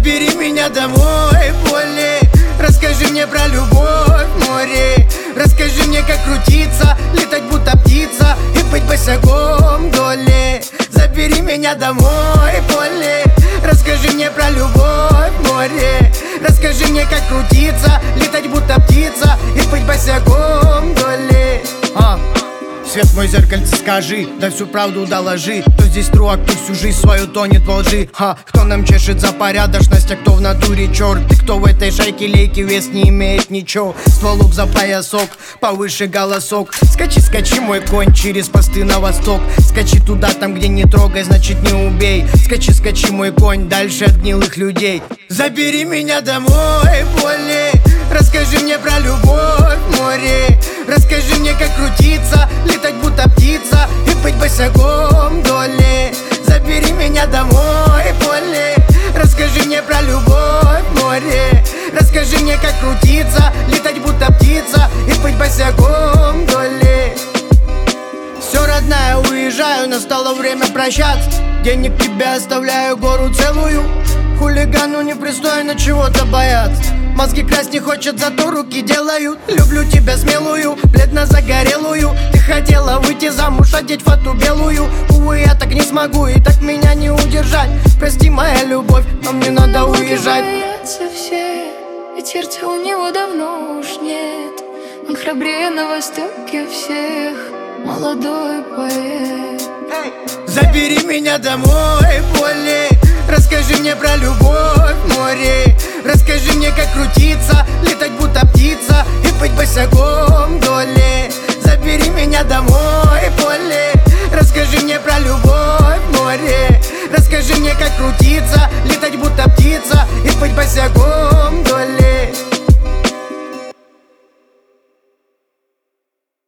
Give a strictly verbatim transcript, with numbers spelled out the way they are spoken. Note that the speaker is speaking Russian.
Забери меня домой, Полли. Расскажи мне про любовь, море. Расскажи мне, как крутиться, летать будто птица и быть босиком доли. Забери меня домой, Полли. Расскажи мне про любовь, море. Расскажи мне, как крутиться, летать будто птица и быть босиком доли. А. Свет мой зеркальце, скажи, да всю правду доложи. Кто здесь тру, а кто всю жизнь свою тонет во лжи. Ха, кто нам чешет за порядочность, а кто в натуре черт. И кто в этой шайке лейки вес не имеет ничего. Стволок за поясок, повыше голосок. Скачи, скачи, мой конь, через посты на восток. Скачи туда, там где не трогай, значит не убей. Скачи, скачи, мой конь, дальше от гнилых людей. Забери меня домой, Полли. Расскажи мне про любовь, море. Расскажи мне, как крутиться, летать будто птица и быть босиком доли. Забери меня домой, Полли. Расскажи мне про любовь, море. Расскажи мне, как крутиться, летать будто птица и быть босиком доли. Все, родная, уезжаю, настало время прощаться. Денег тебе оставляю, гору целую. Хулигану непристойно чего-то бояться. Мозги красть не хочет, зато руки делают. Люблю тебя смелую, бледно-загорелую. Ты хотела выйти замуж, одеть фату белую. Увы, я так не смогу, и так меня не удержать. Прости, моя любовь, но мне надо уезжать. Боятся все, ведь сердца у него давно уж нет. Он храбрее на востоке всех, молодой поэт. Забери меня домой, Полли. Расскажи мне про любовь, море. Расскажи мне, как крутиться, летать будто птица и быть босиком доли. Забери меня домой, Полли. Расскажи мне про любовь, море. Расскажи мне, как крутиться, летать будто птица и быть босиком